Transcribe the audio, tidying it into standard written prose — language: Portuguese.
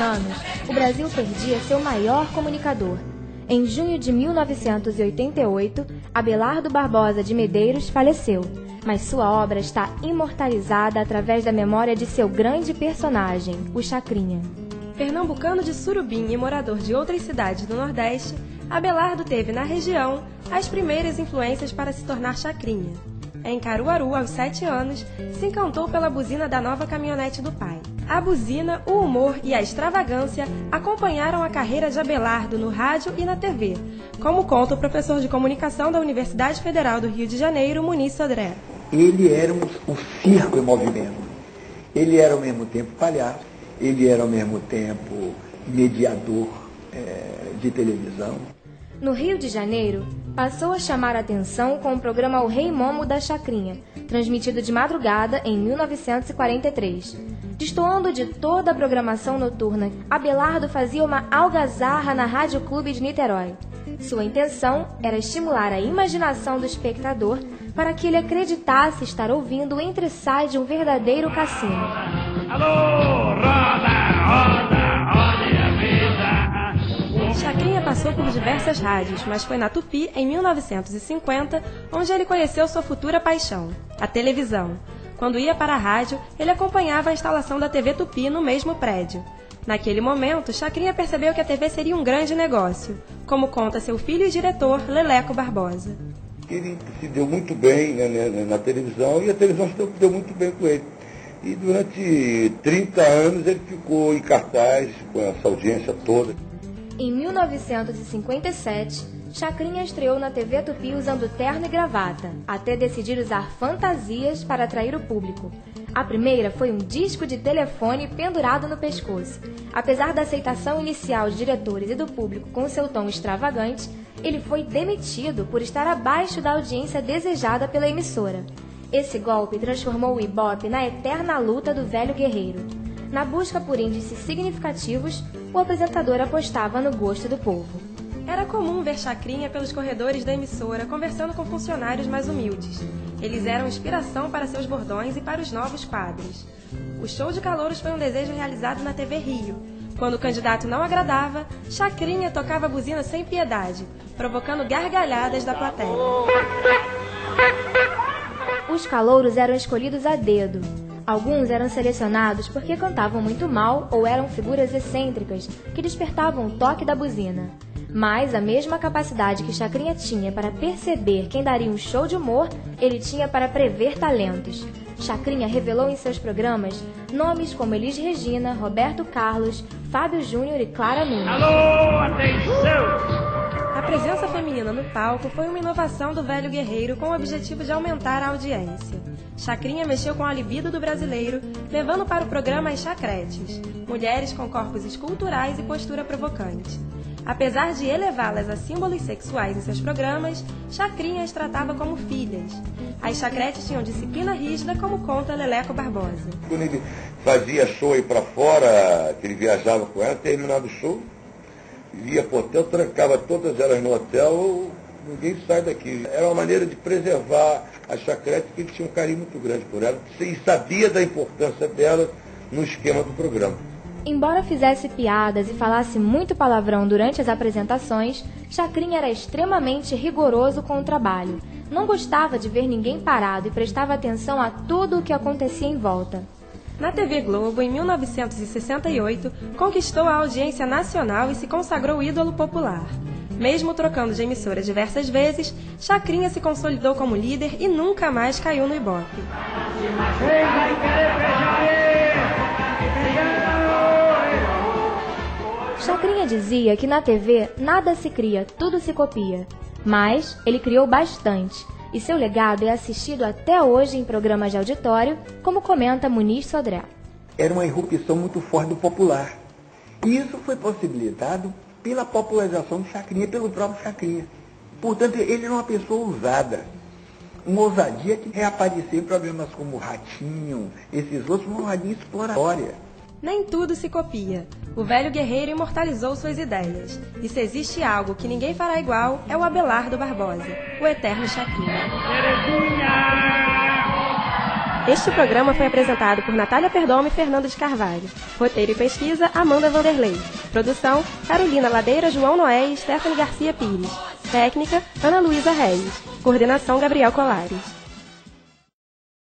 anos, o Brasil perdia seu maior comunicador. Em junho de 1988, Abelardo Barbosa de Medeiros faleceu, mas sua obra está imortalizada através da memória de seu grande personagem, o Chacrinha. Pernambucano de Surubim e morador de outras cidades do Nordeste, Abelardo teve na região as primeiras influências para se tornar Chacrinha. Em Caruaru, aos 7 anos, se encantou pela buzina da nova caminhonete do pai. A buzina, o humor e a extravagância acompanharam a carreira de Abelardo no rádio e na TV, como conta o professor de comunicação da Universidade Federal do Rio de Janeiro, Muniz Sodré. Ele era um circo em movimento. Ele era ao mesmo tempo palhaço, ele era ao mesmo tempo mediador de televisão. No Rio de Janeiro, passou a chamar a atenção com o programa O Rei Momo da Chacrinha, transmitido de madrugada em 1943. Destoando de toda a programação noturna, Abelardo fazia uma algazarra na Rádio Clube de Niterói. Sua intenção era estimular a imaginação do espectador para que ele acreditasse estar ouvindo o entre-sai de um verdadeiro cassino. Alô, roda, roda, roda a vida. Chacrinha passou por diversas rádios, mas foi na Tupi, em 1950, onde ele conheceu sua futura paixão, a televisão. Quando ia para a rádio, ele acompanhava a instalação da TV Tupi no mesmo prédio. Naquele momento, Chacrinha percebeu que a TV seria um grande negócio, como conta seu filho e diretor, Leleco Barbosa. Ele se deu muito bem na televisão e a televisão se deu muito bem com ele. E durante 30 anos ele ficou em cartaz com essa audiência toda. Em 1957, Chacrinha estreou na TV Tupi usando terno e gravata, até decidir usar fantasias para atrair o público. A primeira foi um disco de telefone pendurado no pescoço. Apesar da aceitação inicial de diretores e do público com seu tom extravagante, ele foi demitido por estar abaixo da audiência desejada pela emissora. Esse golpe transformou o Ibope na eterna luta do velho guerreiro. Na busca por índices significativos, o apresentador apostava no gosto do povo. Era comum ver Chacrinha pelos corredores da emissora conversando com funcionários mais humildes. Eles eram inspiração para seus bordões e para os novos quadros. O show de calouros foi um desejo realizado na TV Rio. Quando o candidato não agradava, Chacrinha tocava a buzina sem piedade, provocando gargalhadas da plateia. Os calouros eram escolhidos a dedo. Alguns eram selecionados porque cantavam muito mal ou eram figuras excêntricas que despertavam o toque da buzina. Mas a mesma capacidade que Chacrinha tinha para perceber quem daria um show de humor, ele tinha para prever talentos. Chacrinha revelou em seus programas nomes como Elis Regina, Roberto Carlos, Fábio Júnior e Clara Nunes. Alô, atenção! A presença feminina no palco foi uma inovação do velho guerreiro com o objetivo de aumentar a audiência. Chacrinha mexeu com a libido do brasileiro, levando para o programa as chacretes, mulheres com corpos esculturais e postura provocante. Apesar de elevá-las a símbolos sexuais em seus programas, Chacrinha as tratava como filhas. As chacretes tinham disciplina rígida, como conta Leleco Barbosa. Quando ele fazia show aí para fora, que ele viajava com ela, terminado o show, ia pro hotel, trancava todas elas no hotel, ninguém sai daqui. Era uma maneira de preservar as chacretes, que ele tinha um carinho muito grande por elas, e sabia da importância delas no esquema do programa. Embora fizesse piadas e falasse muito palavrão durante as apresentações, Chacrinha era extremamente rigoroso com o trabalho. Não gostava de ver ninguém parado e prestava atenção a tudo o que acontecia em volta. Na TV Globo, em 1968, conquistou a audiência nacional e se consagrou ídolo popular. Mesmo trocando de emissora diversas vezes, Chacrinha se consolidou como líder e nunca mais caiu no Ibope. Chacrinha dizia que na TV nada se cria, tudo se copia. Mas ele criou bastante, e seu legado é assistido até hoje em programas de auditório, como comenta Muniz Sodré. Era uma irrupção muito forte do popular. E isso foi possibilitado pela popularização do Chacrinha, pelo próprio Chacrinha. Portanto, ele era uma pessoa ousada. Uma ousadia que reapareceu em programas como Ratinho, esses outros, uma ousadia exploratória. Nem tudo se copia. O velho guerreiro imortalizou suas ideias. E se existe algo que ninguém fará igual, é o Abelardo Barbosa, o eterno Chacrinha. Este programa foi apresentado por Natália Perdomo e Fernando de Carvalho. Roteiro e pesquisa, Amanda Vanderlei. Produção, Carolina Ladeira, João Noé e Stephanie Garcia Pires. Técnica, Ana Luísa Reis. Coordenação, Gabriel Colares.